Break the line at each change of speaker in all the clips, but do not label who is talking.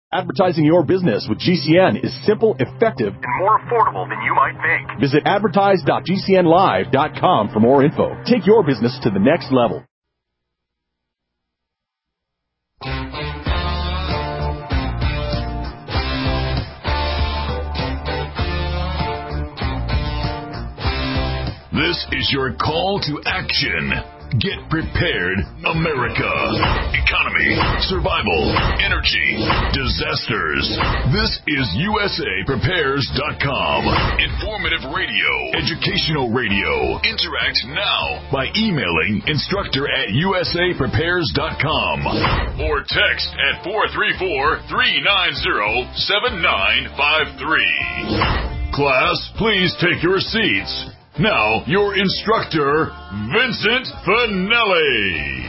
Advertising your business with GCN is simple, effective, and more affordable than you might think. Visit advertise.gcnlive.com for more info. Take your business to the next level.
This is your call to action. Get prepared, America. Economy, survival, energy, disasters. This is USAPrepares.com. Informative radio, educational radio. Interact now by emailing instructor@USAPrepares.com or text at 434-390-7953. Class, please take your seats. Now, your instructor, Vincent Finelli.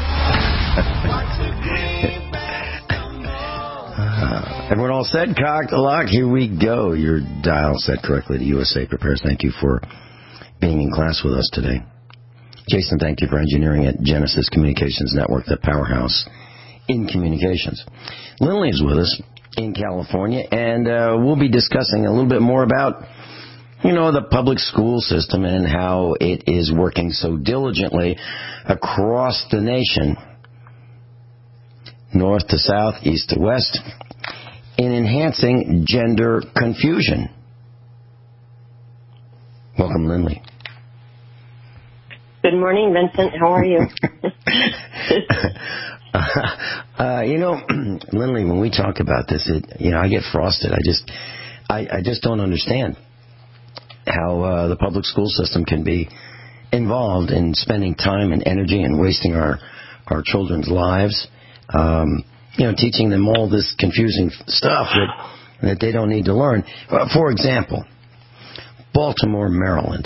Everyone all set? Cocked, locked. Here we go. Your dial set correctly to USA Prepares. Thank you for being in class with us today. Jason, thank you for engineering at Genesis Communications Network, the powerhouse in communications. Lindley is with us in California, and we'll be discussing a little bit more about the public school system and how it is working so diligently across the nation, north to south, east to west, in enhancing gender confusion. Welcome, Lindley.
Good morning, Vincent. How are you?
Lindley, when we talk about this, I get frosted. I just don't understand how the public school system can be involved in spending time and energy and wasting our children's lives, teaching them all this confusing stuff that they don't need to learn. For example, Baltimore, Maryland.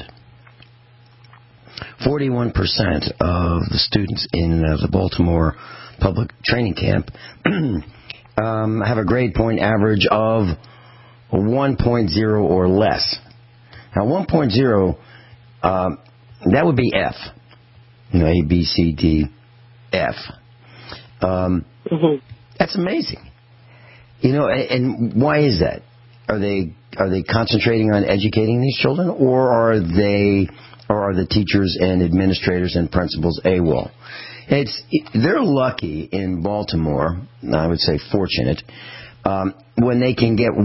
41% of the students in the Baltimore public training camp have a grade point average of 1.0 or less. Now, 1.0, that would be F. A, B, C, D, F. That's amazing. And why is that? Are they concentrating on educating these children, or are the teachers and administrators and principals AWOL? They're lucky in Baltimore, I would say fortunate, when they can get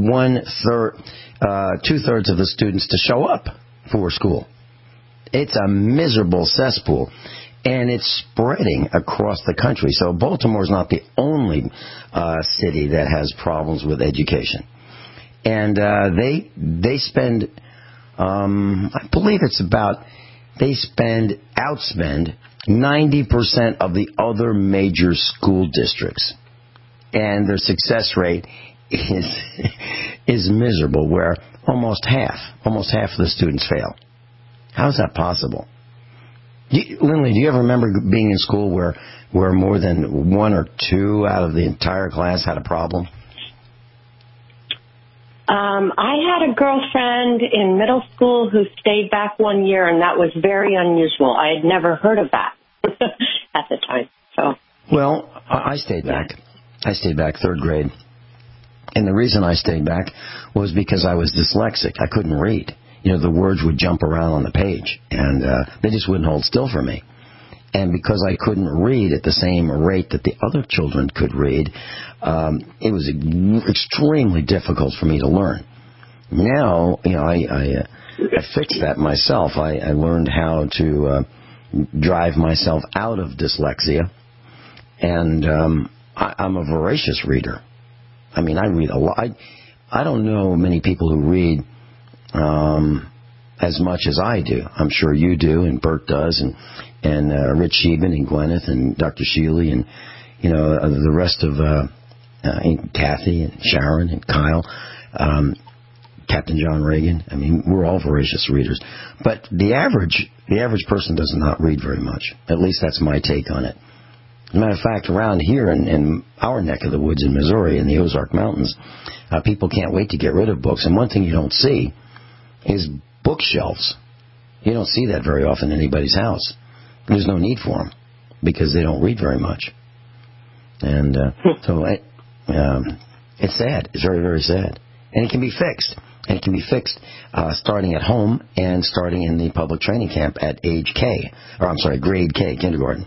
2/3 of the students to show up for school. It's a miserable cesspool, and it's spreading across the country. So Baltimore's not the only city that has problems with education. And they spend, I believe it's about, outspend 90% of the other major school districts. And their success rate is miserable, where almost half of the students fail. How is that possible? Lindley, do you ever remember being in school where more than one or two out of the entire class had a problem?
I had a girlfriend in middle school who stayed back 1 year, and that was very unusual. I had never heard of that at the time. So,
well, I stayed back. I stayed back third grade. And the reason I stayed back was because I was dyslexic. I couldn't read. The words would jump around on the page, and they just wouldn't hold still for me. And because I couldn't read at the same rate that the other children could read, it was extremely difficult for me to learn. Now, I fixed that myself. I learned how to drive myself out of dyslexia, and I'm a voracious reader. I mean, I read a lot. I don't know many people who read as much as I do. I'm sure you do, and Bert does, and Rich Sheben and Gwyneth and Dr. Sheely and the rest of and Kathy and Sharon and Kyle, Captain John Reagan. I mean, we're all voracious readers, but the average person does not read very much. At least that's my take on it. As a matter of fact, around here in our neck of the woods in Missouri, in the Ozark Mountains, people can't wait to get rid of books. And one thing you don't see is bookshelves. You don't see that very often in anybody's house. There's no need for them because they don't read very much. And so It's sad. It's very, very sad. And it can be fixed. And it can be fixed starting at home and starting in the public training camp at grade K, kindergarten.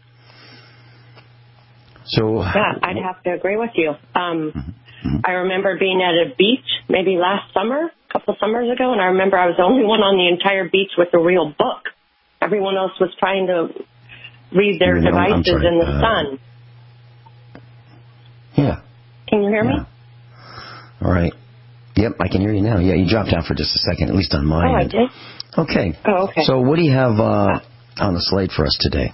So
yeah, I'd have to agree with you. I remember being at a beach maybe last summer, a couple summers ago, and I remember I was the only one on the entire beach with a real book. Everyone else was trying to read their devices in the sun.
Yeah.
Can you hear me?
All right. Yep, I can hear you now. Yeah, you dropped out for just a second, at least on my end.
I did?
Okay.
Oh, okay.
So what do you have on the slate for us today?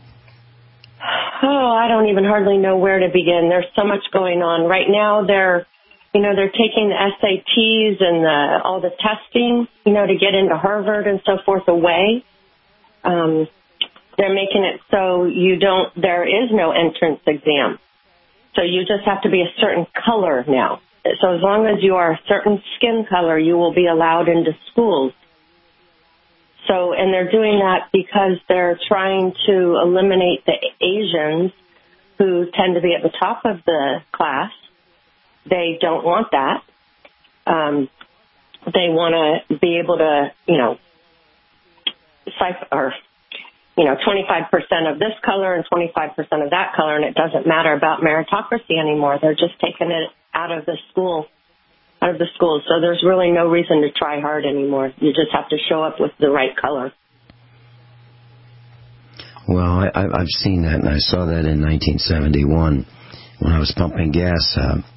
Oh, I don't even hardly know where to begin. There's so much going on. Right now they're taking the SATs and all the testing, to get into Harvard and so forth away. They're making it so there is no entrance exam. So you just have to be a certain color now. So as long as you are a certain skin color, you will be allowed into schools. So, and they're doing that because they're trying to eliminate the Asians who tend to be at the top of the class. They don't want that. They want to be able to, 25% of this color and 25% of that color, and it doesn't matter about meritocracy anymore. They're just taking it out of the schools. So there's really no reason to try hard anymore. You just have to show up with the right color.
Well, I've seen that, and I saw that in 1971 when I was pumping gas.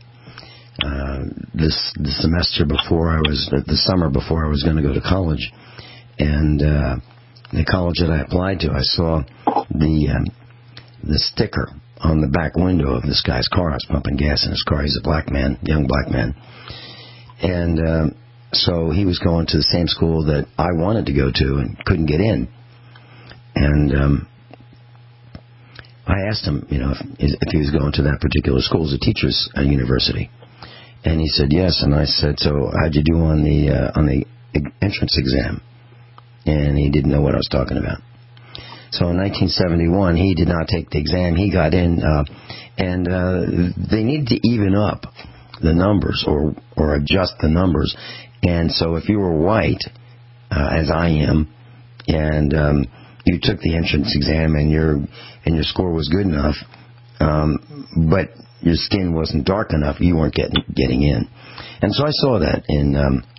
The summer before I was going to go to college, and the college that I applied to, I saw the sticker on the back window of this guy's car. I was pumping gas in his car. He's a black man, young black man. And so he was going to the same school that I wanted to go to and couldn't get in. And I asked him, if he was going to that particular school. It's a teacher's university. And he said yes. And I said, so how'd you do on the entrance exam? And he didn't know what I was talking about. So in 1971, he did not take the exam. He got in, and they needed to even up the numbers or adjust the numbers. And so if you were white, as I am, and you took the entrance exam and your score was good enough, but your skin wasn't dark enough, you weren't getting in. And so I saw that in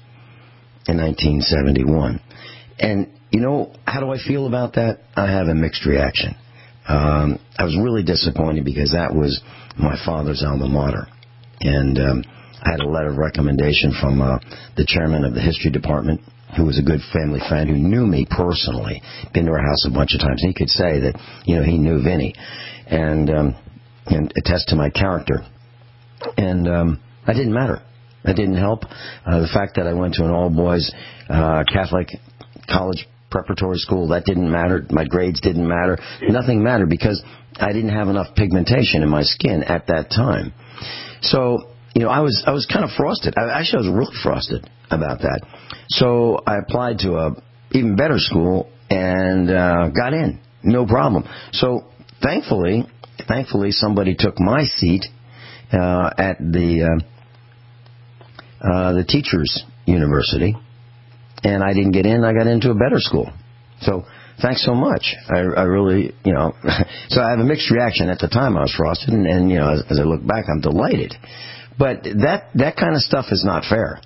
1971. And, how do I feel about that? I have a mixed reaction. I was really disappointed because that was my father's alma mater. And I had a letter of recommendation from the chairman of the history department, who was a good family friend, who knew me personally, been to our house a bunch of times. And he could say that, he knew Vinny and attest to my character. And that didn't matter. That didn't help. The fact that I went to an all-boys Catholic college preparatory school, that didn't matter. My grades didn't matter. Nothing mattered because I didn't have enough pigmentation in my skin at that time. So, I was kind of frosted. I was really frosted about that. So I applied to a even better school and got in. No problem. So thankfully somebody took my seat at the teachers' university. And I didn't get in. I got into a better school. So thanks so much. I really, so I have a mixed reaction. At the time I was frosted, and as I look back, I'm delighted. But that kind of stuff is not fair.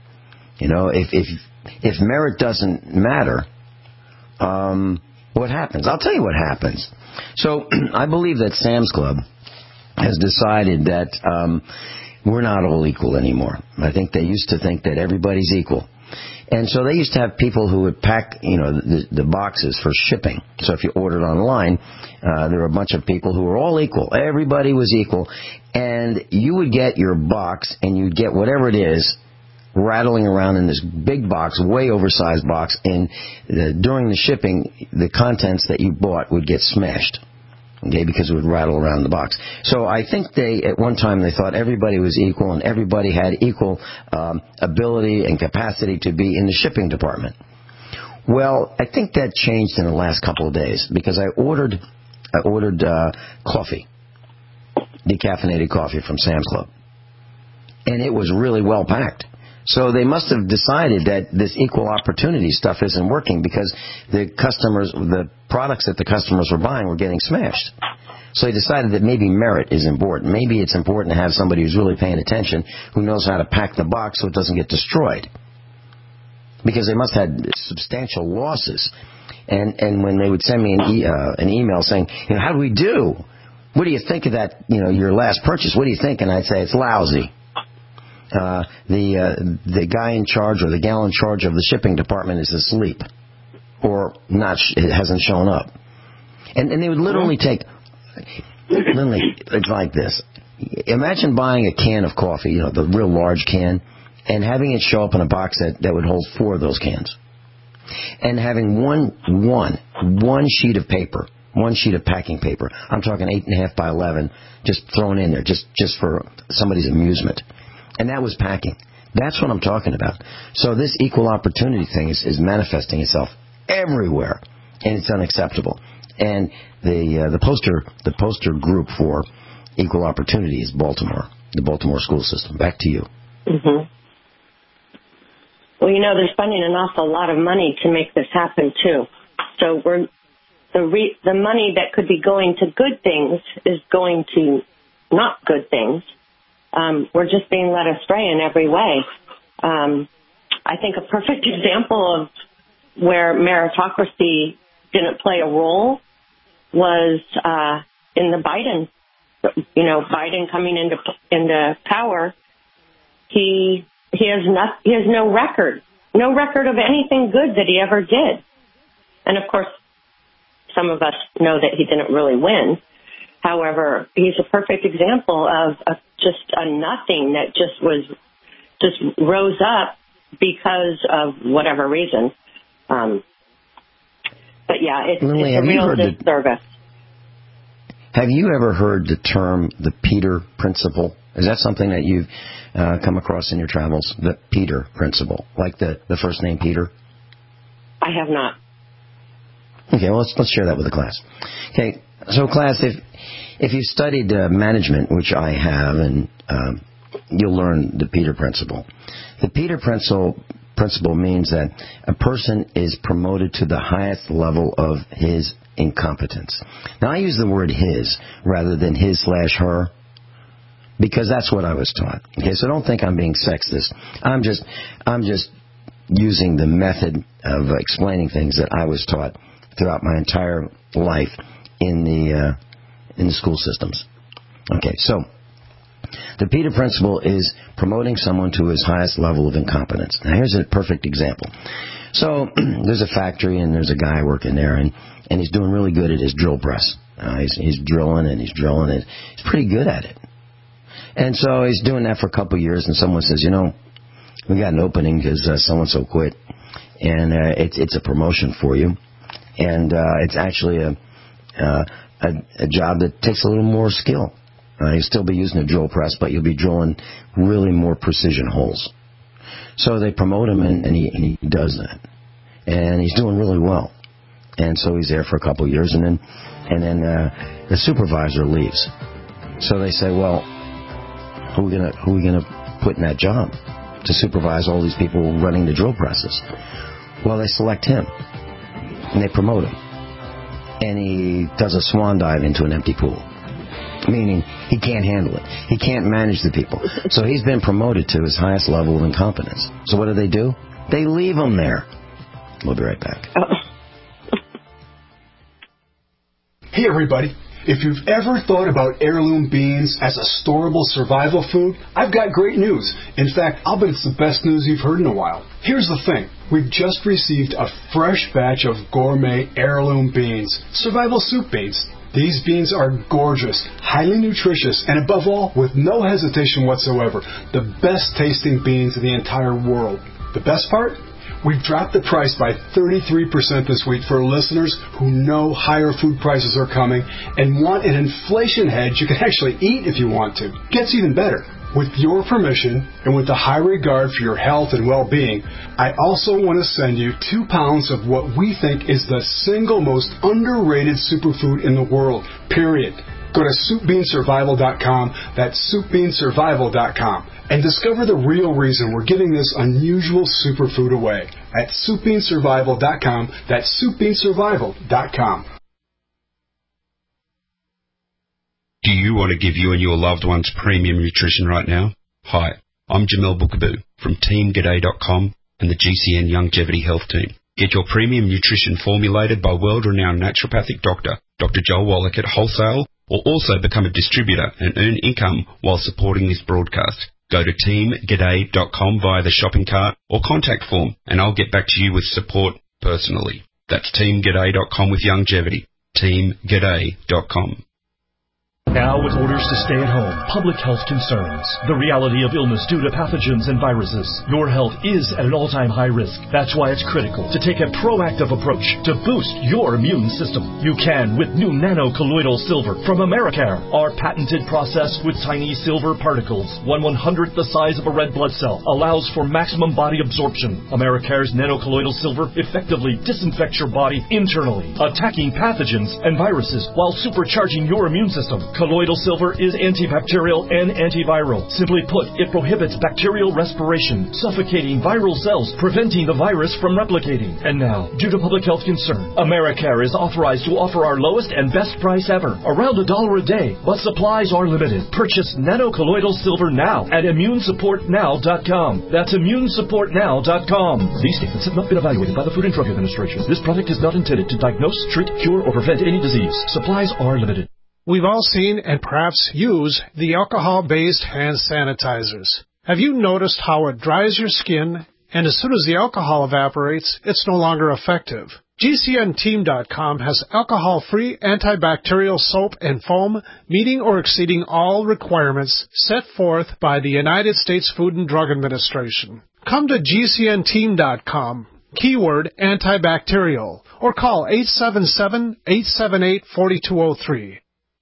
If merit doesn't matter, what happens? I'll tell you what happens. So I believe that Sam's Club has decided that we're not all equal anymore. I think they used to think that everybody's equal. And so they used to have people who would pack, the boxes for shipping. So if you ordered online, there were a bunch of people who were all equal. Everybody was equal. And you would get your box, and you'd get whatever it is rattling around in this big box, way oversized box. And during the shipping, the contents that you bought would get smashed. Okay, because it would rattle around the box. So I think at one time they thought everybody was equal and everybody had equal ability and capacity to be in the shipping department. Well, I think that changed in the last couple of days because I ordered coffee, decaffeinated coffee from Sam's Club. and it was really well packed. So they must have decided that this equal opportunity stuff isn't working because the products that the customers were buying were getting smashed. So they decided that maybe merit is important. Maybe it's important to have somebody who's really paying attention, who knows how to pack the box so it doesn't get destroyed. Because they must have had substantial losses. And when they would send me an email saying, how do we do? What do you think of that, your last purchase? What do you think? And I'd say, it's lousy. The guy in charge or the gal in charge of the shipping department is asleep or hasn't shown up. And they would literally it's like this. Imagine buying a can of coffee, the real large can, and having it show up in a box that would hold 4 of those cans. And having one sheet of paper, one sheet of packing paper. I'm talking 8.5 by 11, just thrown in there, just for somebody's amusement. And that was packing. That's what I'm talking about. So this equal opportunity thing is manifesting itself everywhere, and it's unacceptable. And the poster group for equal opportunity is Baltimore, the Baltimore school system. Back to you.
Mm-hmm. Well, they're spending an awful lot of money to make this happen too. So the money that could be going to good things is going to not good things. We're just being led astray in every way. I think a perfect example of where meritocracy didn't play a role was in the Biden. Biden coming into power, he has no record of anything good that he ever did. And of course, some of us know that he didn't really win. However, he's a perfect example of just a nothing that just rose up because of whatever reason. But yeah, it's a real disservice.
Have you ever heard the term the Peter Principle? Is that something that you've come across in your travels? The Peter Principle, like the first name Peter?
I have not.
Okay, well, let's share that with the class. Okay, so class, if you studied management, which I have, and you'll learn the Peter Principle. The Peter Principle means that a person is promoted to the highest level of his incompetence. Now, I use the word his rather than his/her because that's what I was taught. Okay, so don't think I'm being sexist. I'm just using the method of explaining things that I was taught throughout my entire life in the school systems. Okay, so the Peter Principle is promoting someone to his highest level of incompetence. Now, here's a perfect example. So there's a factory, and there's a guy working there, and he's doing really good at his drill press. He's drilling, and he's pretty good at it. And so he's doing that for a couple of years, and someone says, we got an opening because so-and-so quit, and it's a promotion for you. And it's actually a job that takes a little more skill. You'll still be using a drill press, but you'll be drilling really more precision holes. So they promote him, and he does that. And he's doing really well. And so he's there for a couple of years, and then the supervisor leaves. So they say, well, who are we gonna put in that job to supervise all these people running the drill presses? Well, they select him, and they promote him. And he does a swan dive into an empty pool, meaning he can't handle it. He can't manage the people. So he's been promoted to his highest level of incompetence. So what do? They leave him there. We'll be right back.
Hey, everybody. If you've ever thought about heirloom beans as a storable survival food, I've got great news. In fact, I'll bet it's the best news you've heard in a while. Here's the thing. We've just received a fresh batch of gourmet heirloom beans, survival soup beans. These beans are gorgeous, highly nutritious, and above all, with no hesitation whatsoever, the best tasting beans in the entire world. The best part? We've dropped the price by 33% this week for listeners who know higher food prices are coming and want an inflation hedge you can actually eat if you want to. Gets even better. With your permission and with a high regard for your health and well-being, I also want to send you 2 pounds of what we think is the single most underrated superfood in the world, period. Go to SoupBeanSurvival.com, that's SoupBeanSurvival.com, and discover the real reason we're giving this unusual superfood away at SoupBeanSurvival.com, that's SoupBeanSurvival.com.
Do you want to give you and your loved ones premium nutrition right now? Hi, I'm Jamel Bookaboo from TeamGaday.com and the GCN Longevity Health Team. Get your premium nutrition formulated by world-renowned naturopathic doctor, Dr. Joel Wallach at wholesale, or also become a distributor and earn income while supporting this broadcast. Go to TeamGaday.com via the shopping cart or contact form, and I'll get back to you with support personally. That's TeamGaday.com with longevity. TeamGaday.com.
Now with orders to stay at home, public health concerns, the reality of illness due to pathogens and viruses, your health is at an all-time high risk. That's why it's critical to take a proactive approach to boost your immune system. You can with new nano-colloidal silver from Americare. Our patented process with tiny silver particles, 1/100th the size of a red blood cell, allows for maximum body absorption. Americare's nano-colloidal silver effectively disinfects your body internally, attacking pathogens and viruses while supercharging your immune system. Colloidal silver is antibacterial and antiviral. Simply put, it prohibits bacterial respiration, suffocating viral cells, preventing the virus from replicating. And now, due to public health concern, Americare is authorized to offer our lowest and best price ever, around $1 a day, but supplies are limited. Purchase nano-colloidal silver now at ImmuneSupportNow.com. That's ImmuneSupportNow.com. These statements have not been evaluated by the Food and Drug Administration. This product is not intended to diagnose, treat, cure, or prevent any disease. Supplies are limited.
We've all seen and perhaps use the alcohol-based hand sanitizers. Have you noticed how it dries your skin, and as soon as the alcohol evaporates, it's no longer effective? GCNteam.com has alcohol-free antibacterial soap and foam meeting or exceeding all requirements set forth by the United States Food and Drug Administration. Come to GCNteam.com, keyword antibacterial, or call 877-878-4203.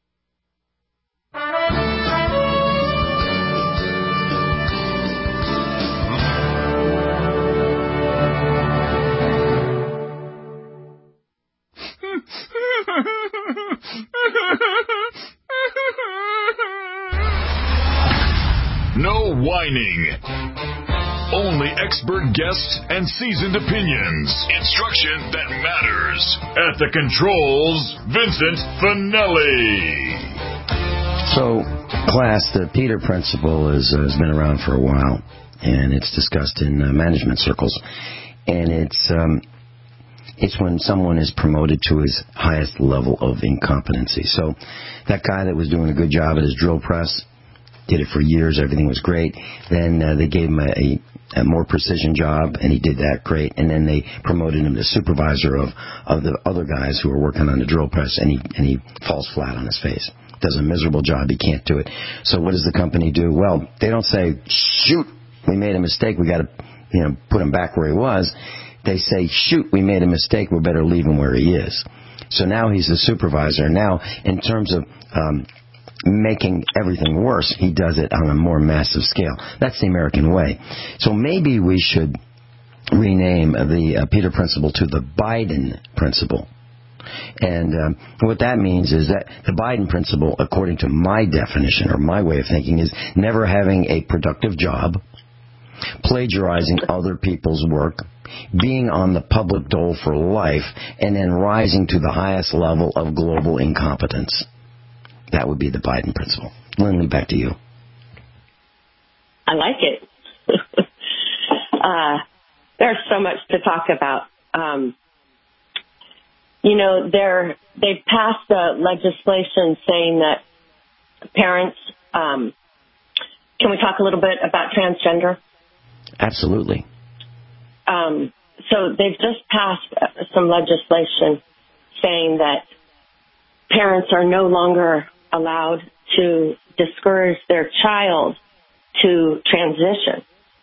No whining. Only expert guests and seasoned opinions. Instruction that matters. At the controls, Vincent Finelli.
So, class, the Peter Principle has been around for a while, and it's discussed in management circles. And it's when someone is promoted to his highest level of incompetency. So that guy that was doing a good job at his drill press, did it for years, everything was great. Then they gave him a more precision job, and he did that great. And then they promoted him to supervisor of the other guys who were working on the drill press, and he falls flat on his face. Does a miserable job, he can't do it. So what does the company do? Well, they don't say, shoot, we made a mistake, we got to put him back where he was. They say, shoot, we made a mistake, we better leave him where he is. So now he's the supervisor. Now, in terms of making everything worse, he does it on a more massive scale. That's the American way. So maybe we should rename the Peter Principle to the Biden Principle. And what that means is that the Biden Principle, according to my definition or my way of thinking, is never having a productive job, plagiarizing other people's work, being on the public dole for life, and then rising to the highest level of global incompetence. That would be the Biden Principle. Lindley, back to you.
I like it. There's so much to talk about. They've passed legislation saying that parents, can we talk a little bit about transgender?
Absolutely.
So they've just passed some legislation saying that parents are no longer allowed to discourage their child to transition.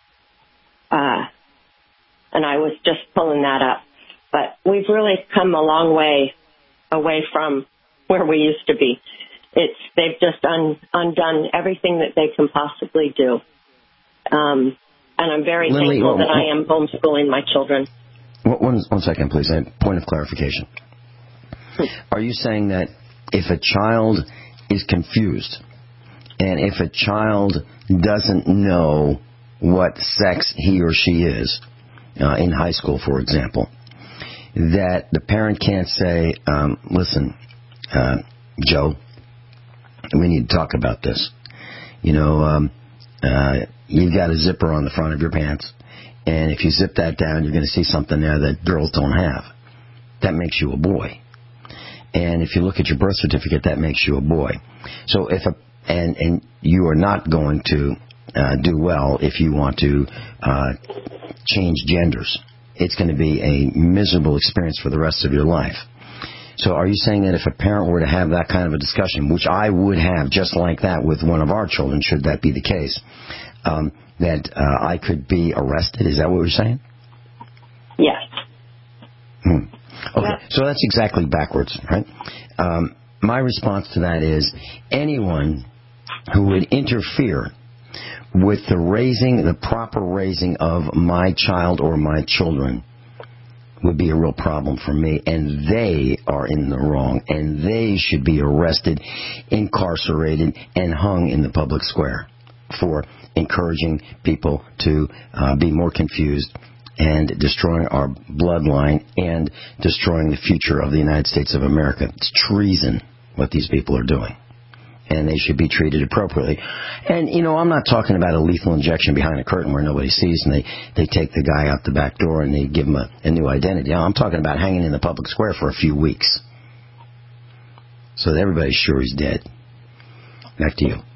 And I was just pulling that up. But we've really come a long way away from where we used to be. They've just undone everything that they can possibly do. And I'm very thankful that I am homeschooling my children.
One second, please. A point of clarification. Are you saying that if a child is confused. And if a child doesn't know what sex he or she is, in high school, for example, that the parent can't say, listen, Joe, we need to talk about this. You know, you've got a zipper on the front of your pants, and if you zip that down, you're going to see something there that girls don't have. That makes you a boy. And if you look at your birth certificate, that makes you a boy. So and you are not going to do well if you want to change genders. It's going to be a miserable experience for the rest of your life. So are you saying that if a parent were to have that kind of a discussion, which I would have just like that with one of our children, should that be the case, that I could be arrested? Is that what you're saying?
Yes.
Okay, so that's exactly backwards, right? My response to that is anyone who would interfere with the proper raising of my child or my children would be a real problem for me, and they are in the wrong, and they should be arrested, incarcerated, and hung in the public square for encouraging people to be more confused and destroying our bloodline and destroying the future of the United States of America. It's treason what these people are doing, and they should be treated appropriately. And, you know, I'm not talking about a lethal injection behind a curtain where nobody sees and they take the guy out the back door and they give him a new identity. I'm talking about hanging in the public square for a few weeks so that everybody's sure he's dead. Back to you.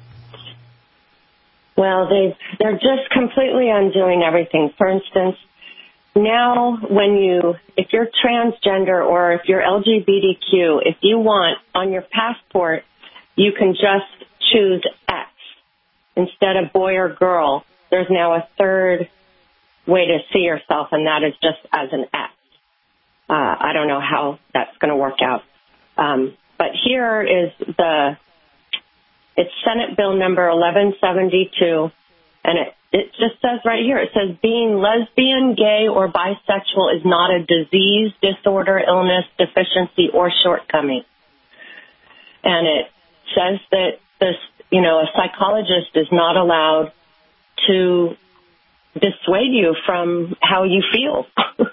Well, they're just completely undoing everything. For instance, now if you're transgender or if you're LGBTQ, if you want on your passport, you can just choose X instead of boy or girl. There's now a third way to see yourself, and that is just as an X. I don't know how that's going to work out. But here is it's Senate Bill number 1172, and it just says right here, it says being lesbian, gay, or bisexual is not a disease, disorder, illness, deficiency, or shortcoming. And it says that a psychologist is not allowed to dissuade you from how you feel.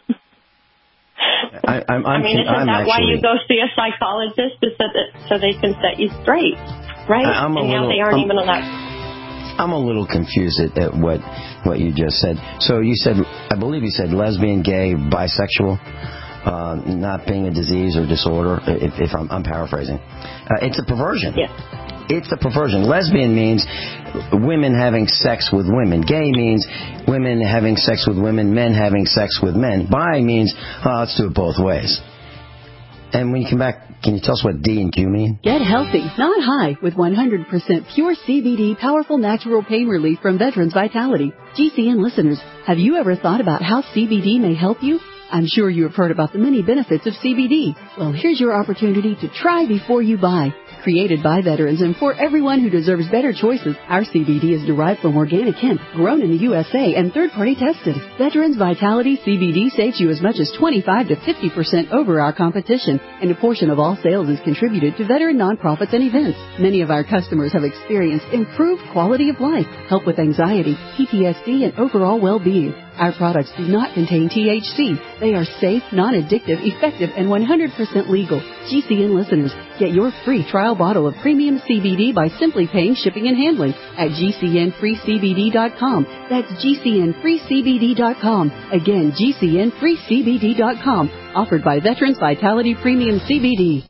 Isn't that why you go see a psychologist? Is so they can set you straight, right? They aren't even allowed.
I'm a little confused at what you just said. So you said, I believe you said lesbian, gay, bisexual, not being a disease or disorder, if I'm paraphrasing. It's a perversion.
Yes.
It's a perversion. Lesbian means women having sex with women. Gay means women having sex with women, men having sex with men. Bi means, let's do it both ways. And when you come back, can you tell us what D and Q mean?
Get healthy, not high, with 100% pure CBD powerful natural pain relief from Veterans Vitality. GCN listeners, have you ever thought about how CBD may help you? I'm sure you have heard about the many benefits of CBD. Well, here's your opportunity to try before you buy. Created by veterans and for everyone who deserves better choices, our CBD is derived from organic hemp, grown in the USA, and third-party tested. Veterans Vitality CBD saves you as much as 25 to 50% over our competition, and a portion of all sales is contributed to veteran nonprofits and events. Many of our customers have experienced improved quality of life, help with anxiety, PTSD, and overall well-being. Our products do not contain THC. They are safe, non-addictive, effective, and 100% legal. GCN listeners, get your free trial bottle of premium CBD by simply paying shipping and handling at GCNFreeCBD.com. That's GCNFreeCBD.com. Again, GCNFreeCBD.com. Offered by Veterans Vitality Premium CBD.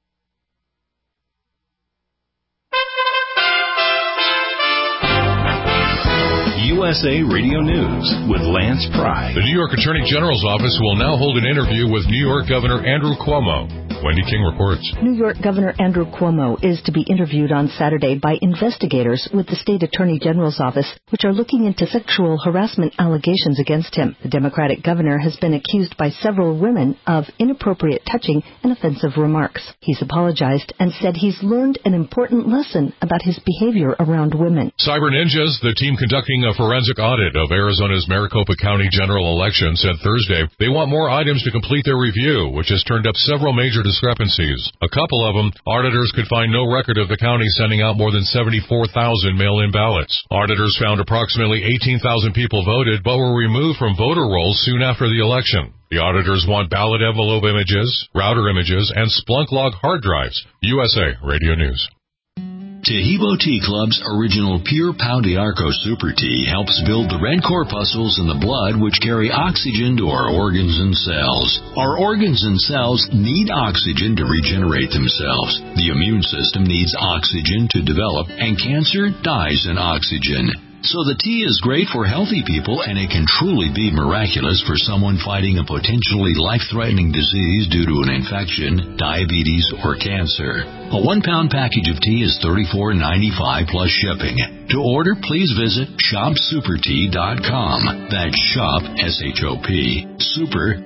USA Radio News with Lance Pry.
The New York Attorney General's office will now hold an interview with New York Governor Andrew Cuomo. Wendy King reports.
New York Governor Andrew Cuomo is to be interviewed on Saturday by investigators with the State Attorney General's office, which are looking into sexual harassment allegations against him. The Democratic governor has been accused by several women of inappropriate touching and offensive remarks. He's apologized and said he's learned an important lesson about his behavior around women.
Cyber Ninjas, the team conducting a forensic audit of Arizona's Maricopa County general election, said Thursday they want more items to complete their review, which has turned up several major discrepancies. A couple of them, auditors could find no record of the county sending out more than 74,000 mail-in ballots. Auditors found approximately 18,000 people voted but were removed from voter rolls soon after the election. The auditors want ballot envelope images, router images, and Splunk log hard drives. USA Radio News.
Tahibo Tea Club's original Pure Pau d'Arco Super Tea helps build the red corpuscles in the blood which carry oxygen to our organs and cells. Our organs and cells need oxygen to regenerate themselves. The immune system needs oxygen to develop, and cancer dies in oxygen. So the tea is great for healthy people, and it can truly be miraculous for someone fighting a potentially life-threatening disease due to an infection, diabetes, or cancer. A 1-pound package of tea is $34.95 plus shipping. To order, please visit shopsupertea.com. That's shop, S-H-O-P, super,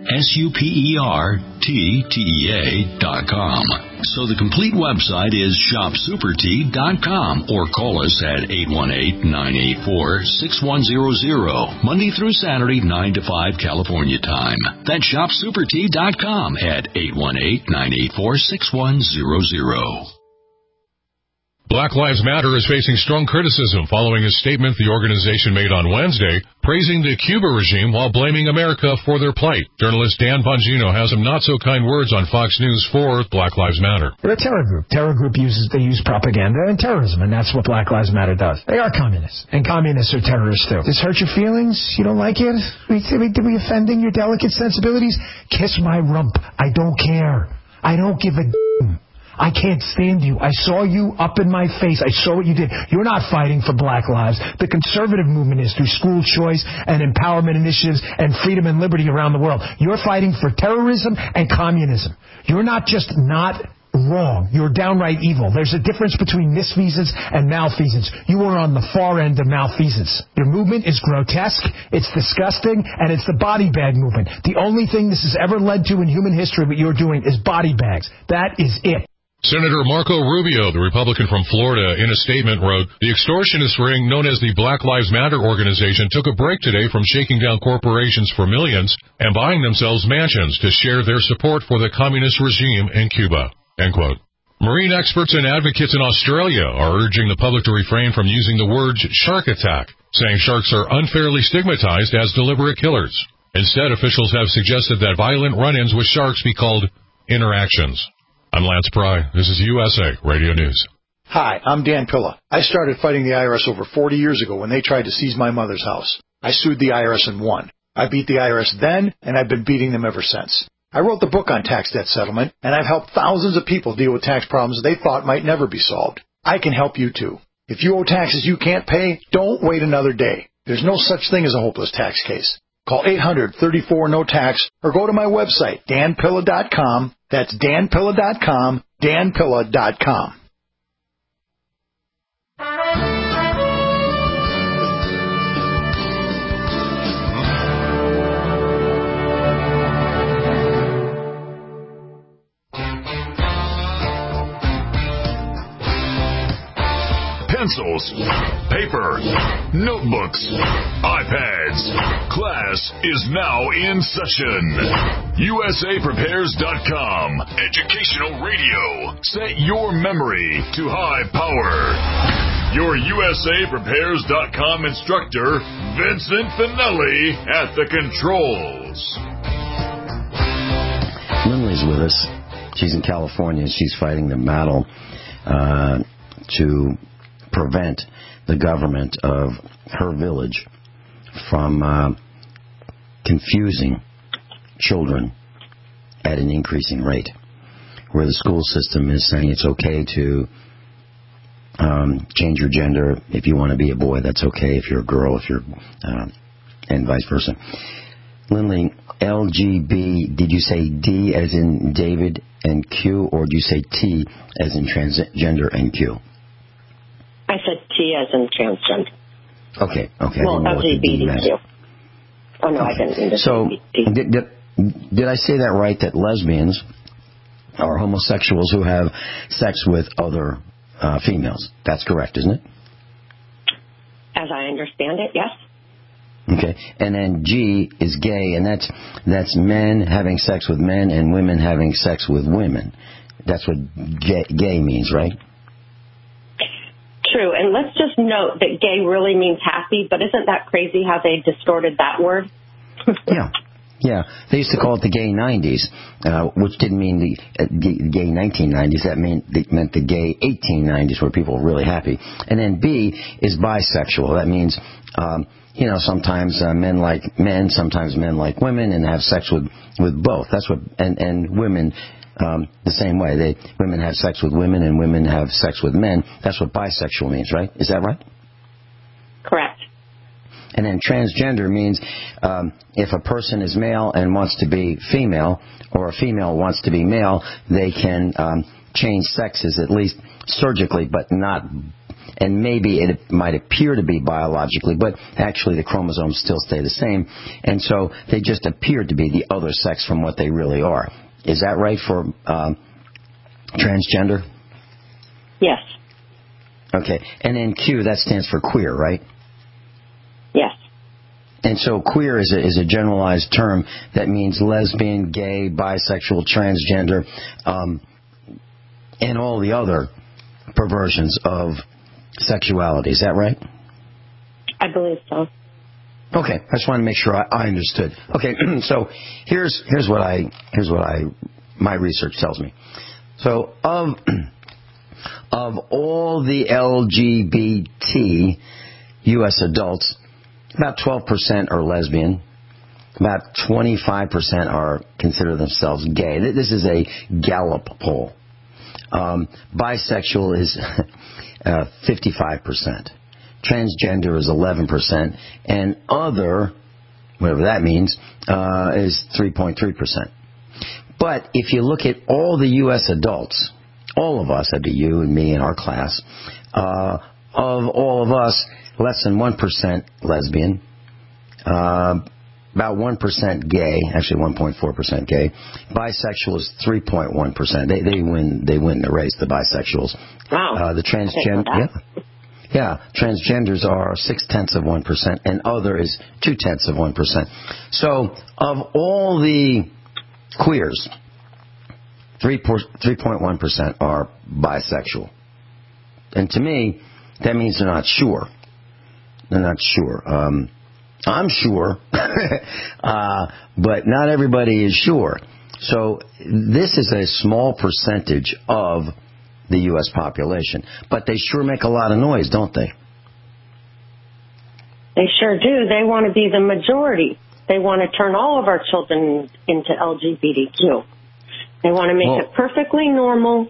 SUPERTEA.com. So the complete website is shopsupertea.com, or call us at 818-984-6100, Monday through Saturday, 9 to 5 California time. That's shopsupertea.com at 818-984-6100.
Black Lives Matter is facing strong criticism following a statement the organization made on Wednesday praising the Cuba regime while blaming America for their plight. Journalist Dan Bongino has some not-so-kind words on Fox News for Black Lives Matter.
They're a terror group. Terror group use propaganda and terrorism, and that's what Black Lives Matter does. They are communists, and communists are terrorists too. This hurt your feelings? You don't like it? Did we offending your delicate sensibilities? Kiss my rump. I don't care. I don't give a damn. I can't stand you. I saw you up in my face. I saw what you did. You're not fighting for black lives. The conservative movement is through school choice and empowerment initiatives and freedom and liberty around the world. You're fighting for terrorism and communism. You're not just not wrong. You're downright evil. There's a difference between misfeasance and malfeasance. You are on the far end of malfeasance. Your movement is grotesque, it's disgusting, and it's the body bag movement. The only thing this has ever led to in human history, what you're doing, is body bags. That is it.
Senator Marco Rubio, the Republican from Florida, in a statement wrote, "The extortionist ring known as the Black Lives Matter organization took a break today from shaking down corporations for millions and buying themselves mansions to share their support for the communist regime in Cuba." End quote. Marine experts and advocates in Australia are urging the public to refrain from using the word shark attack, saying sharks are unfairly stigmatized as deliberate killers. Instead, officials have suggested that violent run-ins with sharks be called interactions. I'm Lance Pry. This is USA Radio News.
Hi, I'm Dan Pilla. I started fighting the IRS over 40 years ago when they tried to seize my mother's house. I sued the IRS and won. I beat the IRS then, and I've been beating them ever since. I wrote the book on tax debt settlement, and I've helped thousands of people deal with tax problems they thought might never be solved. I can help you too. If you owe taxes you can't pay, don't wait another day. There's no such thing as a hopeless tax case. Call 800-34-NO-TAX or go to my website, danpilla.com. That's danpilla.com, danpilla.com.
Pencils, paper, notebooks, iPads. Class is now in session. USAPrepares.com. Educational radio. Set your memory to high power. Your USAPrepares.com instructor, Vincent Finelli, at the controls.
Lindley's with us. She's in California. She's fighting the battle to prevent the government of her village from confusing children at an increasing rate, where the school system is saying it's okay to change your gender. If you want to be a boy, that's okay. If you're a girl, and vice versa. Lindley, LGB, did you say D as in David and Q, or do you say T as in transgender and Q?
I said T as in transgender.
Okay.
Well, LGBTQ. Oh, no, I didn't mean to
So,
say
did I say that right, that lesbians are homosexuals who have sex with other females? That's correct, isn't it?
As I understand it, yes.
Okay, and then G is gay, and that's men having sex with men and women having sex with women. That's what gay means, right?
True, and let's just note that gay really means happy, but isn't that crazy how they distorted that word?
Yeah. They used to call it the gay 90s, which didn't mean the gay 1990s. That meant the gay 1890s, where people were really happy. And then B is bisexual. That means, sometimes men like men, sometimes men like women, and have sex with both. That's what, and women, the same way. Women have sex with women and women have sex with men. That's what bisexual means, right? Is that right?
Correct.
And then transgender means if a person is male and wants to be female, or a female wants to be male, they can change sexes, at least surgically, but not, and maybe it might appear to be biologically, but actually the chromosomes still stay the same. And so they just appear to be the other sex from what they really are. Is that right for transgender?
Yes.
Okay. And then Q, that stands for queer, right?
Yes.
And so queer is a generalized term that means lesbian, gay, bisexual, transgender, and all the other perversions of sexuality. Is that right?
I believe so.
Okay, I just want to make sure I understood. Okay, so here's what my research tells me. So of all the LGBT U.S. adults, about 12% are lesbian. About 25% consider themselves gay. This is a Gallup poll. Bisexual is 55%. Transgender is 11%. And other, whatever that means, is 3.3%. But if you look at all the U.S. adults, all of us, that'd be you and me and our class, of all of us, less than 1% lesbian, about 1% gay, actually 1.4% gay. Bisexual is 3.1%. They win the race, the bisexuals.
Wow.
The transgender, transgenders are 0.6%, and other is 0.2%. So of all the queers, 3.1% are bisexual, and to me, that means they're not sure. They're not sure. I'm sure, but not everybody is sure. So this is a small percentage of the U.S. population, but they sure make a lot of noise, don't they?
They sure do. They want to be the majority. They want to turn all of our children into LGBTQ. They want to make it perfectly normal.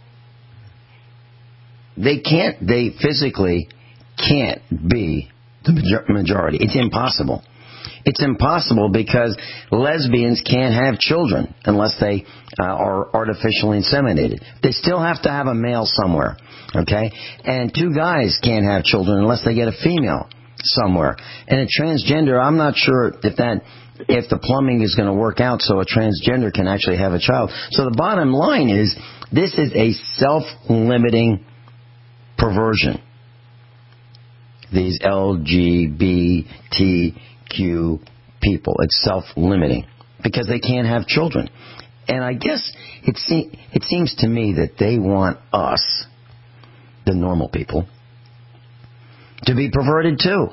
They
physically can't be the majority. It's impossible. It's impossible because lesbians can't have children unless they are artificially inseminated. They still have to have a male somewhere, okay? And two guys can't have children unless they get a female somewhere. And a transgender, I'm not sure if the plumbing is going to work out so a transgender can actually have a child. So the bottom line is, this is a self-limiting perversion. These LGBTQ people, it's self-limiting because they can't have children. And I guess it seems to me that they want us, the normal people, to be perverted too.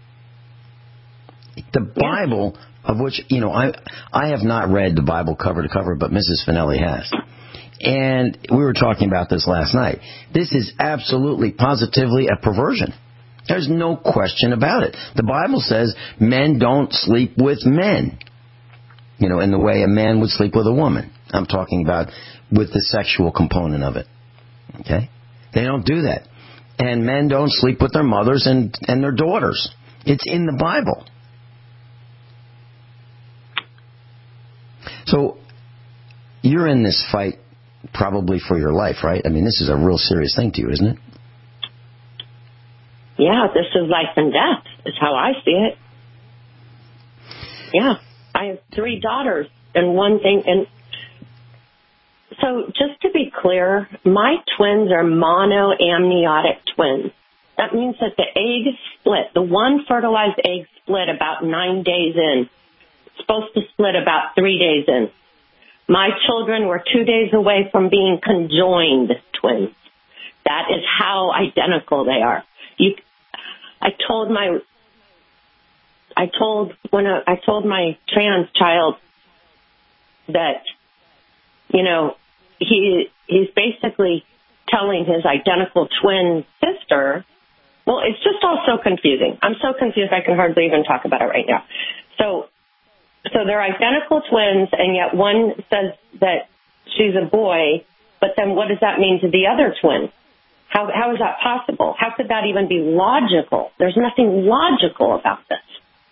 The Bible, of which, I have not read the Bible cover to cover, but Mrs. Finelli has. And we were talking about this last night. This is absolutely, positively a perversion. There's no question about it. The Bible says men don't sleep with men, in the way a man would sleep with a woman. I'm talking about with the sexual component of it. Okay? They don't do that. And men don't sleep with their mothers and their daughters. It's in the Bible. So you're in this fight probably for your life, right? I mean, this is a real serious thing to you, isn't it?
Yeah, this is life and death, is how I see it. Yeah, I have 3 daughters, and one thing, and so just to be clear, my twins are monoamniotic twins. That means that the egg split. The one fertilized egg split about 9 days in. It's supposed to split about 3 days in. My children were 2 days away from being conjoined twins. That is how identical they are. I told my trans child that, you know, he's basically telling his identical twin sister. Well, it's just all so confusing. I'm so confused I can hardly even talk about it right now. So they're identical twins, and yet one says that she's a boy, but then what does that mean to the other twin? How is that possible? How could that even be logical? There's nothing logical about this.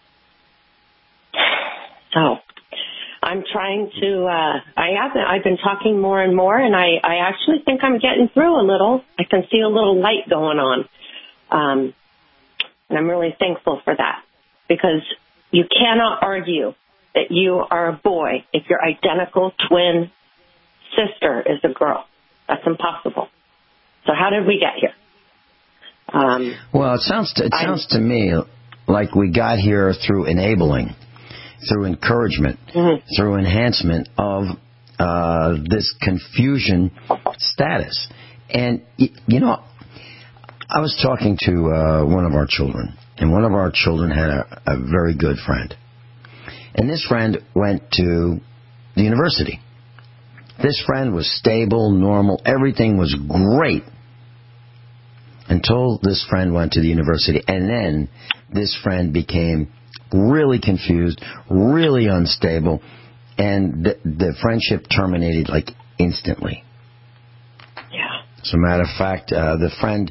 So I'm trying to, I've been talking more and more, and I actually think I'm getting through a little. I can see a little light going on. And I'm really thankful for that, because you cannot argue that you are a boy if your identical twin sister is a girl. That's impossible. So how did we get here?
Well, it sounds to me like we got here through enabling, through encouragement, through enhancement of this confusion status. And, you know, I was talking to one of our children, and one of our children had a very good friend. And this friend went to the university. This friend was stable, normal, everything was great until this friend went to the university. And then this friend became really confused, really unstable, and the friendship terminated like instantly.
Yeah.
As a matter of fact, the friend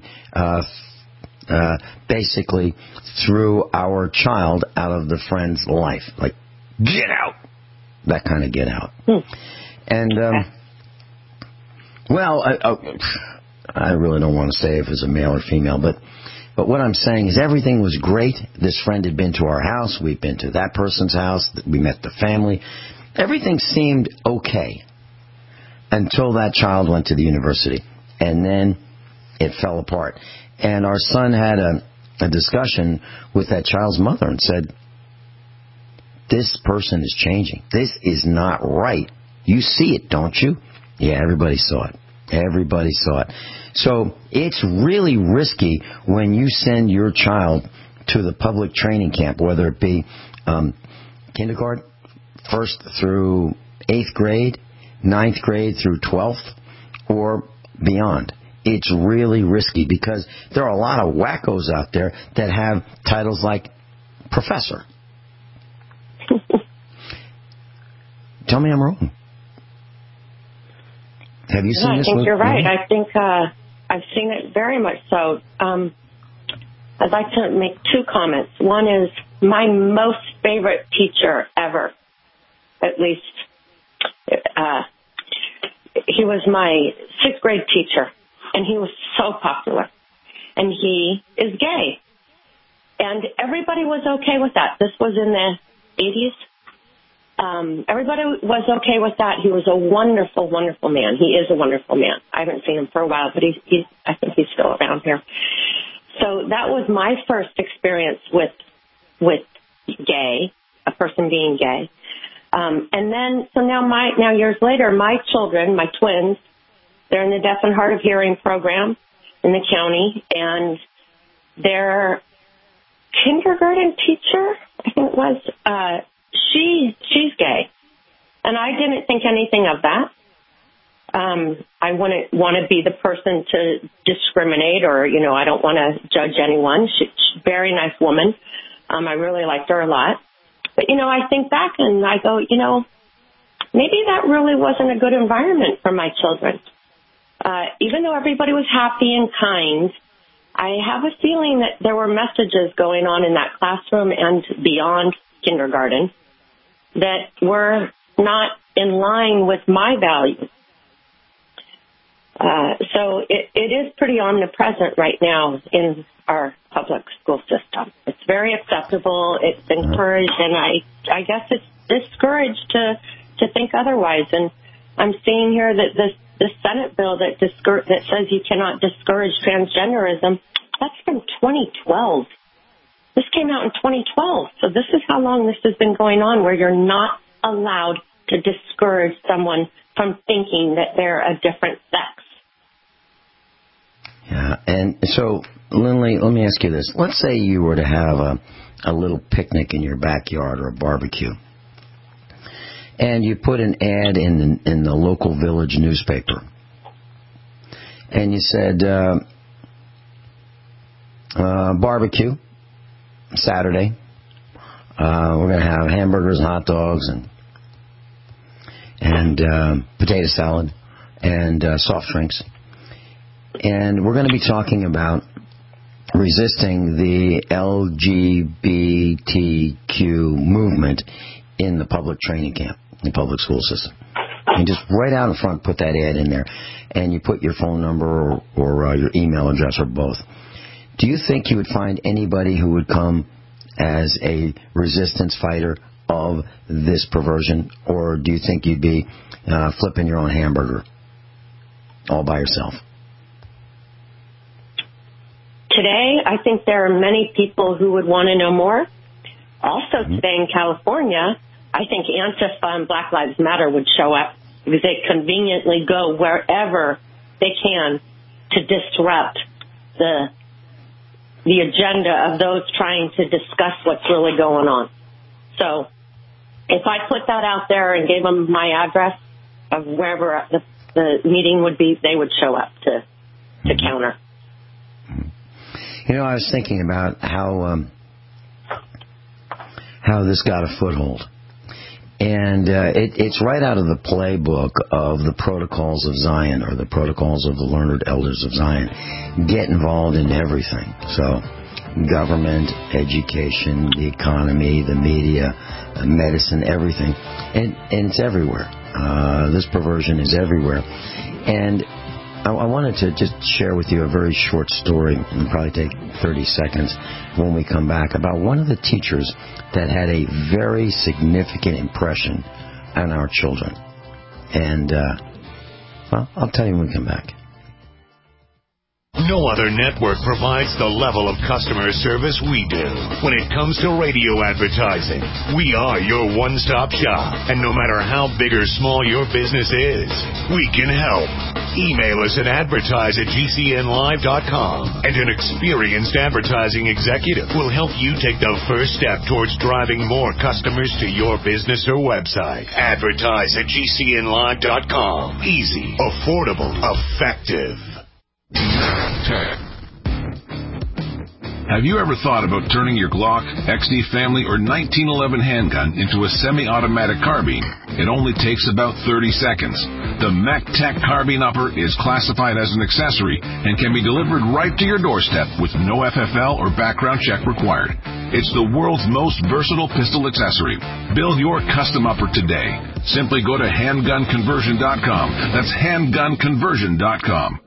basically threw our child out of the friend's life. Like, get out! That kind of get out. And, well, I really don't want to say if it's a male or female, but what I'm saying is everything was great. This friend had been to our house. We'd been to that person's house. We met the family. Everything seemed okay until that child went to the university. And then it fell apart. And our son had a discussion with that child's mother and said, this person is changing. This is not right. You see it, don't you? Yeah, everybody saw it. Everybody saw it. So it's really risky when you send your child to the public training camp, whether it be kindergarten, 1st through 8th grade, 9th grade through 12th, or beyond. It's really risky because there are a lot of wackos out there that have titles like professor. Tell me I'm wrong. Have you seen this?
I think you're right. I think I've seen it very much so. I'd like to make 2 comments. One is my most favorite teacher ever, at least. He was my 6th grade teacher, and he was so popular. And he is gay. And everybody was okay with that. This was in the 80s. Everybody was okay with that. He was a wonderful, wonderful man. He is a wonderful man. I haven't seen him for a while, but I think he's still around here. So that was my first experience with gay, a person being gay. And then, so now years later, my children, my twins, they're in the Deaf and Hard of Hearing program in the county, and their kindergarten teacher, I think it was, she's gay. And I didn't think anything of that. I wouldn't want to be the person to discriminate or, you know, I don't want to judge anyone. She's a very nice woman. I really liked her a lot. But, you know, I think back and I go, you know, maybe that really wasn't a good environment for my children. Even though everybody was happy and kind, I have a feeling that there were messages going on in that classroom and beyond kindergarten that were not in line with my values. So it is pretty omnipresent right now in our public school system. It's very acceptable. It's encouraged, and I guess it's discouraged to think otherwise. And I'm seeing here that this Senate bill that says you cannot discourage transgenderism, That's from 2012. This came out in 2012. So this is how long this has been going on, where you're not allowed to discourage someone from thinking that they're a different sex.
Yeah, and so, Lindley, let me ask you this. Let's say you were to have a little picnic in your backyard or a barbecue, and you put an ad in the local village newspaper, and you said, barbecue, Saturday, we're going to have hamburgers and hot dogs and potato salad and soft drinks. And we're going to be talking about resisting the LGBTQ movement in the public training camp, in the public school system. And just right out in front, put that ad in there. And you put your phone number or your email address or both. Do you think you would find anybody who would come as a resistance fighter of this perversion? Or do you think you'd be flipping your own hamburger all by yourself?
Today, I think there are many people who would want to know more. Also, today in California, I think Antifa and Black Lives Matter would show up because they conveniently go wherever they can to disrupt the agenda of those trying to discuss what's really going on. So if I put that out there and gave them my address of wherever the meeting would be, they would show up to counter.
You know, I was thinking about how this got a foothold. And it's right out of the playbook of the Protocols of Zion, or the Protocols of the Learned Elders of Zion. Get involved in everything. So government, education, the economy, the media, medicine, everything. And it's everywhere. This perversion is everywhere. And I wanted to just share with you a very short story. It'll probably take 30 seconds when we come back, about one of the teachers that had a very significant impression on our children. And, well, I'll tell you when we come back.
No other network provides the level of customer service we do. When it comes to radio advertising, we are your one-stop shop. And no matter how big or small your business is, we can help. Email us at advertise@gcnlive.com, and an experienced advertising executive will help you take the first step towards driving more customers to your business or website. Advertise@gcnlive.com. Easy, affordable, effective.
Have you ever thought about turning your Glock, XD Family, or 1911 handgun into a semi-automatic carbine? It only takes about 30 seconds. The MacTech Carbine Upper is classified as an accessory and can be delivered right to your doorstep with no FFL or background check required. It's the world's most versatile pistol accessory. Build your custom upper today. Simply go to handgunconversion.com. That's handgunconversion.com.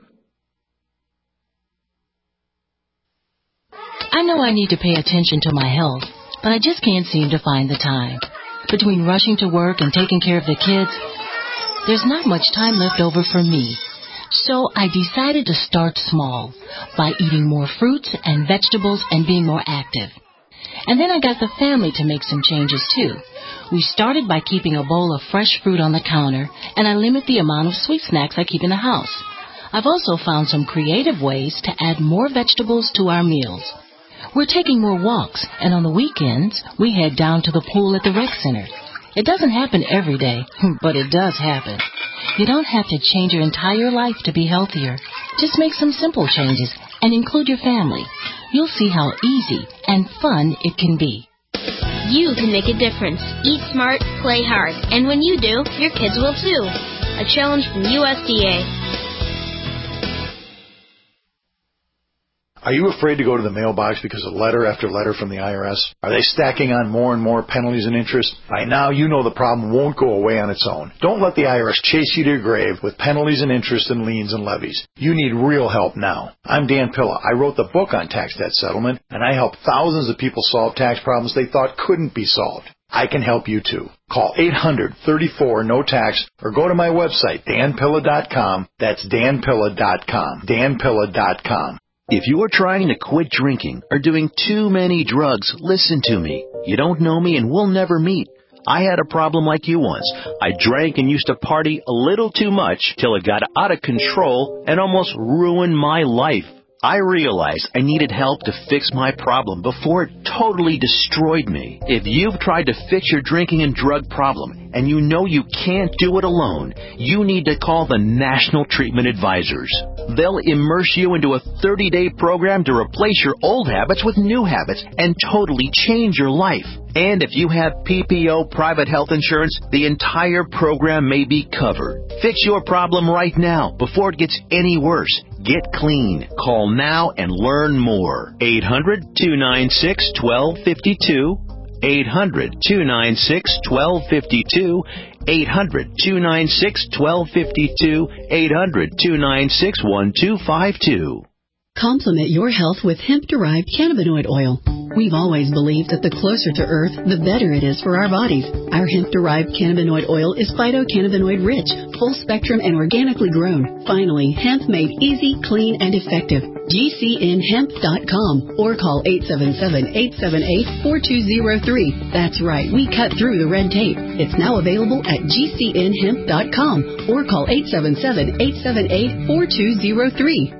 I know I need to pay attention to my health, but I just can't seem to find the time. Between rushing to work and taking care of the kids, there's not much time left over for me. So I decided to start small by eating more fruits and vegetables and being more active. And then I got the family to make some changes too. We started by keeping a bowl of fresh fruit on the counter, and I limit the amount of sweet snacks I keep in the house. I've also found some creative ways to add more vegetables to our meals. We're taking more walks, and on the weekends, we head down to the pool at the rec center. It doesn't happen every day, but it does happen. You don't have to change your entire life to be healthier. Just make some simple changes and include your family. You'll see how easy and fun it can be.
You can make a difference. Eat smart, play hard. And when you do, your kids will too. A challenge from USDA.
Are you afraid to go to the mailbox because of letter after letter from the IRS? Are they stacking on more and more penalties and interest? By now, you know the problem won't go away on its own. Don't let the IRS chase you to your grave with penalties and interest and liens and levies. You need real help now. I'm Dan Pilla. I wrote the book on tax debt settlement, and I help thousands of people solve tax problems they thought couldn't be solved. I can help you too. Call 800-34-NO-TAX or go to my website, danpilla.com. That's danpilla.com. danpilla.com.
If you are trying to quit drinking or doing too many drugs, listen to me. You don't know me and we'll never meet. I had a problem like you once. I drank and used to party a little too much till it got out of control and almost ruined my life. I realized I needed help to fix my problem before it totally destroyed me. If you've tried to fix your drinking and drug problem and you know you can't do it alone, you need to call the National Treatment Advisors. They'll immerse you into a 30-day program to replace your old habits with new habits and totally change your life. And if you have PPO private health insurance, the entire program may be covered. Fix your problem right now before it gets any worse. Get clean. Call now and learn more. 800-296-1252. 800-296-1252. 800-296-1252. 800-296-1252.
Complement your health with hemp-derived cannabinoid oil. We've always believed that the closer to Earth, the better it is for our bodies. Our hemp-derived cannabinoid oil is phytocannabinoid-rich, full-spectrum, and organically grown. Finally, hemp made easy, clean, and effective. GCNhemp.com or call 877-878-4203. That's right, we cut through the red tape. It's now available at GCNhemp.com or call 877-878-4203.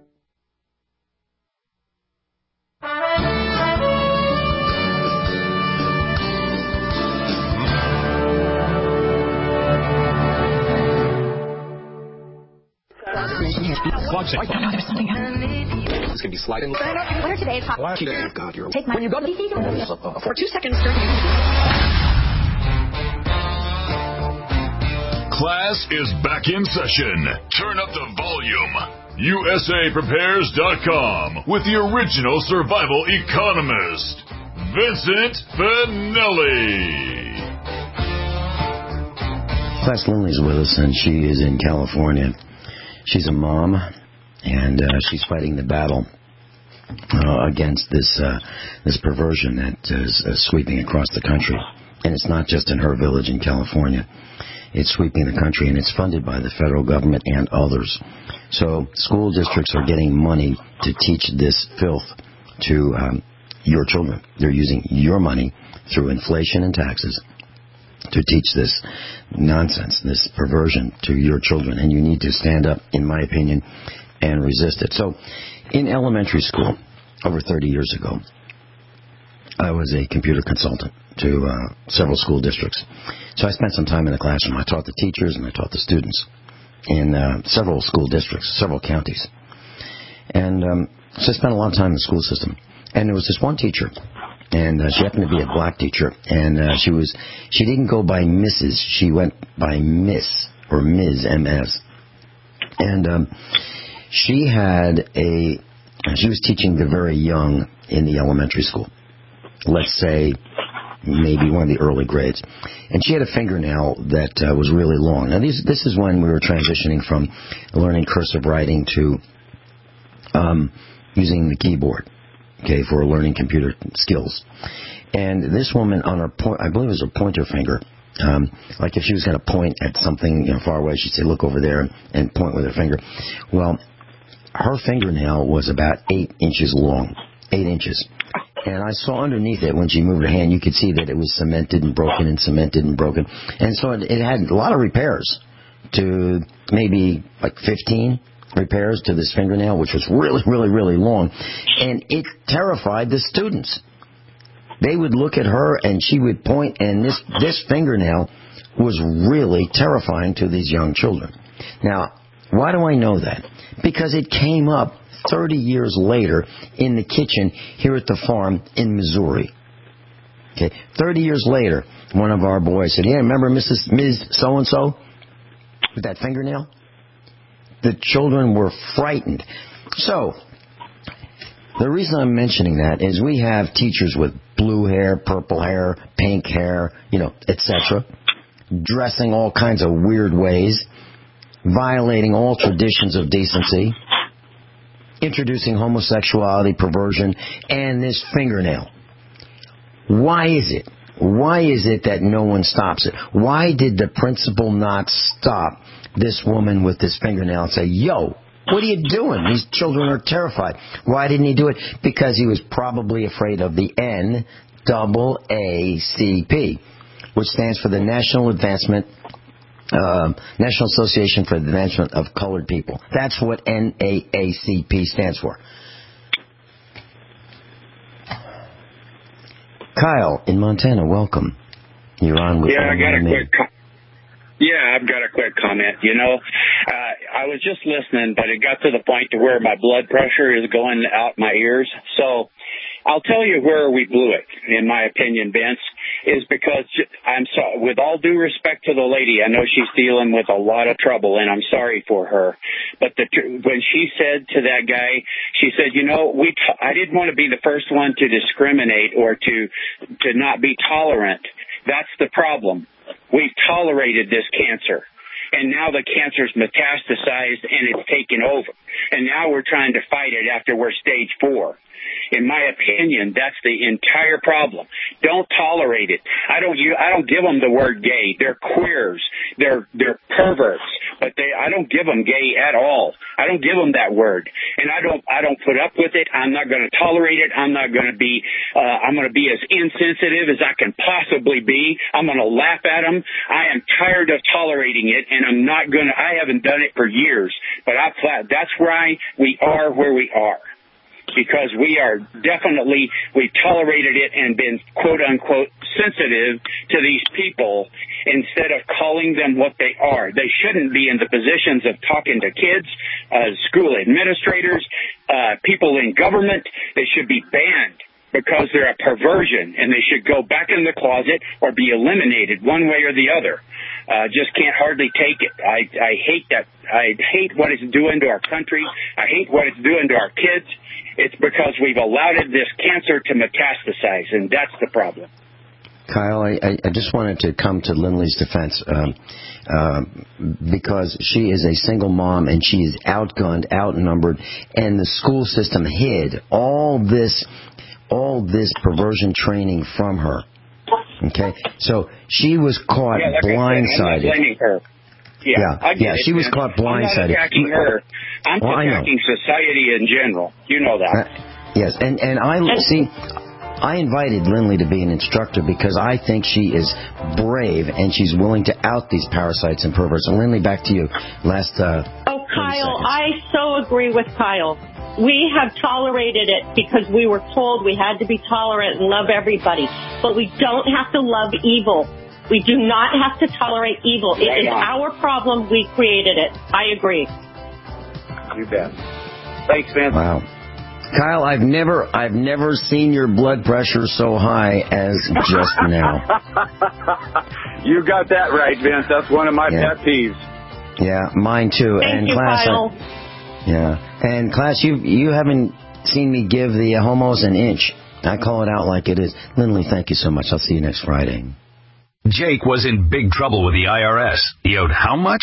There's something happening. It's going to be sliding. What are today's hot? God, you're... Take my... When you go to the... For 2 seconds...
Class is back in session. Turn up the volume. USAPrepares.com with the original survival economist, Vincent Finelli.
Class Lindley's with us, and she is in California. She's a mom, and she's fighting the battle against this perversion that is sweeping across the country. And it's not just in her village in California. It's sweeping the country, and it's funded by the federal government and others. So school districts are getting money to teach this filth to your children. They're using your money through inflation and taxes to teach this nonsense, this perversion to your children. And you need to stand up, in my opinion, and resist it. So in elementary school, over 30 years ago, I was a computer consultant to several school districts. So I spent some time in the classroom. I taught the teachers and I taught the students in several school districts, several counties. And so I spent a lot of time in the school system. And there was this one teacher, and she happened to be a black teacher, and she didn't go by Mrs., she went by Miss, or Ms., M.S. And she was teaching the very young in the elementary school. Let's say maybe one of the early grades. And she had a fingernail that was really long. Now, this is when we were transitioning from learning cursive writing to using the keyboard, okay, for learning computer skills. And this woman on her I believe it was her pointer finger, like if she was going to point at something far away, she'd say, look over there, and point with her finger. Well, her fingernail was about 8 inches long, 8 inches. And I saw underneath it, when she moved her hand, you could see that it was cemented and broken and cemented and broken. And so it had a lot of repairs, to maybe like 15 repairs to this fingernail, which was really, really, really long. And it terrified the students. They would look at her and she would point, and this fingernail was really terrifying to these young children. Now, why do I know that? Because it came up 30 years later in the kitchen here at the farm in Missouri. Okay, 30 years later, one of our boys said, yeah, remember Ms. So-and-so with that fingernail? The children were frightened. So, the reason I'm mentioning that is we have teachers with blue hair, purple hair, pink hair, etc., dressing all kinds of weird ways, violating all traditions of decency, introducing homosexuality, perversion, and this fingernail. Why is it? Why is it that no one stops it? Why did the principal not stop this woman with this fingernail and say, yo, What are you doing? These children are terrified. Why didn't he do it? Because he was probably afraid of the NAACP, which stands for the National Association for the Advancement of Colored People. That's what NAACP stands for. Kyle in Montana, welcome. You're on with
I've got a quick comment. I was just listening, but it got to the point to where my blood pressure is going out my ears. So I'll tell you where we blew it, in my opinion, Vince, is because with all due respect to the lady, I know she's dealing with a lot of trouble, and I'm sorry for her. But when she said to that guy, she said, I didn't want to be the first one to discriminate or to not be tolerant. That's the problem. We've tolerated this cancer. And now the cancer's metastasized and it's taken over. And now we're trying to fight it after we're stage 4. In my opinion, that's the entire problem. Don't tolerate it. I don't give them the word gay. They're queers. They're perverts. But I don't give them gay at all. I don't give them that word. And I don't put up with it. I'm not going to tolerate it. I'm not going to be I'm going to be as insensitive as I can possibly be. I'm going to laugh at them. I am tired of tolerating it, and I haven't done it for years. But that's why we are where we are. Because we've tolerated it and been, quote unquote, sensitive to these people instead of calling them what they are. They shouldn't be in the positions of talking to kids, school administrators, people in government. They should be banned because they're a perversion, and they should go back in the closet or be eliminated one way or the other. Just can't hardly take it. I hate that. I hate what it's doing to our country. I hate what it's doing to our kids. It's because we've allowed this cancer to metastasize, and that's the problem.
Kyle, I just wanted to come to Lindley's defense because she is a single mom and she is outgunned, outnumbered, and the school system hid all this perversion training from her. Okay, so she was caught blindsided.
I'm not blaming her.
She was caught blindsided.
I'm not attacking her. I'm attacking society in general. You know that.
Yes, and I invited Lindley to be an instructor because I think she is brave and she's willing to out these parasites and perverts. And Lindley, back to you.
Kyle, I so agree with Kyle. We have tolerated it because we were told we had to be tolerant and love everybody. But we don't have to love evil. We do not have to tolerate evil. It is our problem. We created it. I agree.
You bet. Thanks, man.
Wow. Kyle, I've never seen your blood pressure so high as just now.
You got that right, Vince. That's one of my pet peeves.
Yeah, mine too.
Thank you, Kyle.
And class, you haven't seen me give the homos an inch. I call it out like it is. Lindley, thank you so much. I'll see you next Friday.
Jake was in big trouble with the IRS. He owed how much?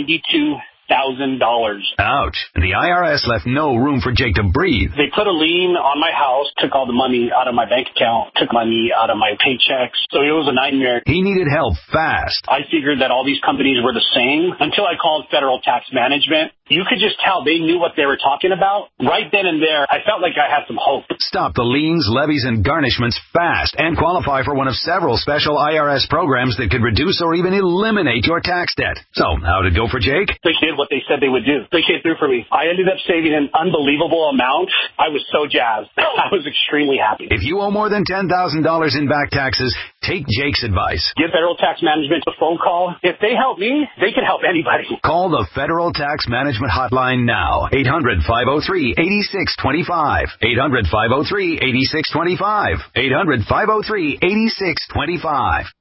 $92,000.
Ouch. The IRS left no room for Jake to breathe.
They put a lien on my house, took all the money out of my bank account, took money out of my paychecks. So it was a nightmare.
He needed help fast.
I figured that all these companies were the same until I called Federal Tax Management. You could just tell they knew what they were talking about. Right then and there, I felt like I had some hope.
Stop the liens, levies, and garnishments fast and qualify for one of several special IRS programs that could reduce or even eliminate your tax debt. So, how'd it go for Jake?
They did what they said they would do. They came through for me. I ended up saving an unbelievable amount. I was so jazzed. I was extremely happy.
If you owe more than $10,000 in back taxes, take Jake's advice.
Give Federal Tax Management a phone call. If they help me, they can help anybody.
Call the Federal Tax Management Hotline now. 800-503-8625. 800-503-8625. 800-503-8625.